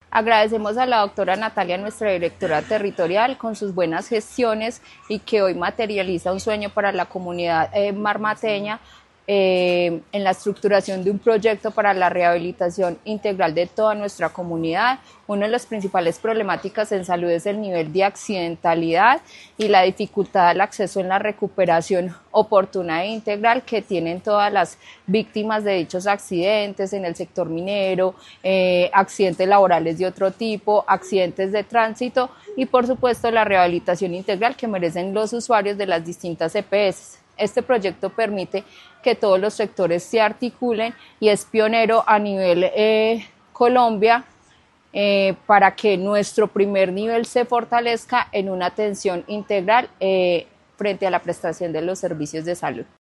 Agradecemos a la doctora Natalia, nuestra directora territorial, con sus buenas gestiones y que hoy materializa un sueño para la comunidad marmateña en la estructuración de un proyecto para la rehabilitación integral de toda nuestra comunidad. Una de las principales problemáticas en salud es el nivel de accidentalidad y la dificultad al acceso en la recuperación oportuna e integral que tienen todas las víctimas de dichos accidentes en el sector minero, accidentes laborales de otro tipo, accidentes de tránsito y por supuesto la rehabilitación integral que merecen los usuarios de las distintas EPS. Este proyecto permite que todos los sectores se articulen y es pionero a nivel Colombia para que nuestro primer nivel se fortalezca en una atención integral frente a la prestación de los servicios de salud.